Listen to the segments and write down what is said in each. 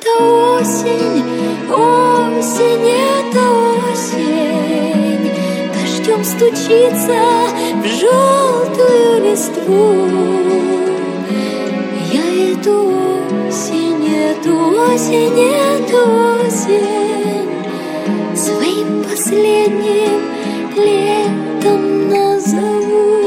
это осень, осень, это осень. Дождем стучится в желтую листву. Я эту осень, эту осень, эту осень своим последним летом назову.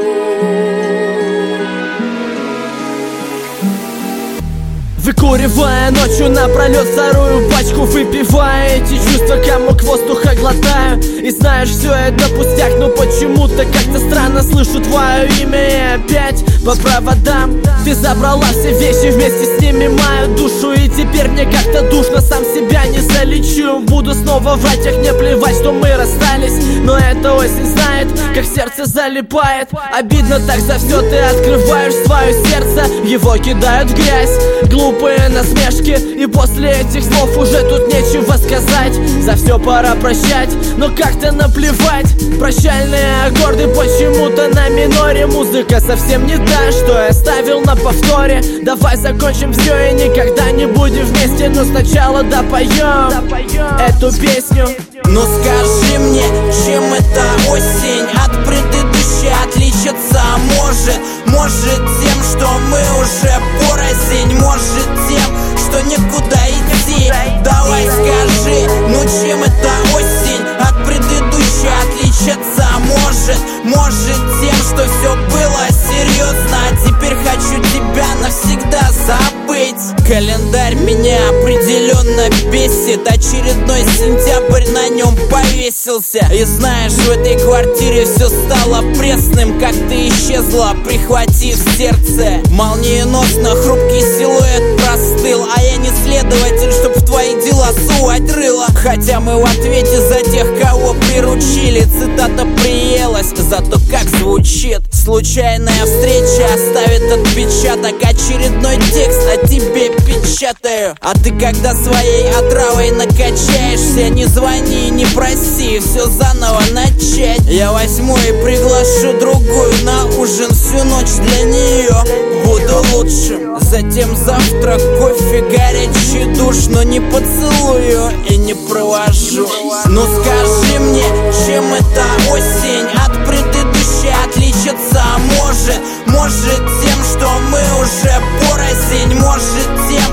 Выкуривая ночью напролет старую пачку, выпивая эти чувства, комок воздуха глотаю. И знаешь, все это пустяк, но почему-то как-то странно слышу твое имя. И опять по проводам ты забрала все вещи, вместе с ними мою душу. И теперь мне как-то душно, сам себя не залечу. Буду снова врать, ах, мне плевать, что мы расстались. Но эта осень знает, как сердце залипает. Обидно так за все, ты открываешь свое сердце, его кидают в грязь. Глупые насмешки, и после этих слов уже тут нечего сказать. За все пора прощать, но как-то наплевать. Прощальные аккорды почему-то на миноре. Музыка совсем не та, что я ставил на повторе. Давай закончим все и никогда не будем вместе, но сначала допоем эту песню. Ну скажи мне, чем эта осень от предыдущей отличится? Может тем, что мы уже порознь, может тем, что некуда идти. Давай скажи, ну чем эта осень от предыдущей отличится? Может тем, что все было серьезно, а теперь хочу тебя навсегда забыть. Календарь меня определенно бесит, очередной сентябрь на нем повесился. И знаешь, в этой квартире все стало пресным, как ты исчезла, прихватив сердце. Молниеносно хрупкий силуэт простыл, а я не следователь, чтоб в твои дела сувать рыло. Хотя мы в ответе за тех, кого приручили. Цитата приелась, зато как звучит. Случайная встреча оставит отпечаток, очередной текст о тебе печатаю. А ты когда своей отравой накачаешься, не звони и не проси, все заново начать. Я возьму и приглашу другую на ужин, всю ночь для нее буду лучшим. Затем завтрак, кофе, горячий душ, но не поцелую и не провожу. Ну скажи мне, чем эта осень от предыдущей отличится? Может тем, что мы уже порознь, может тем,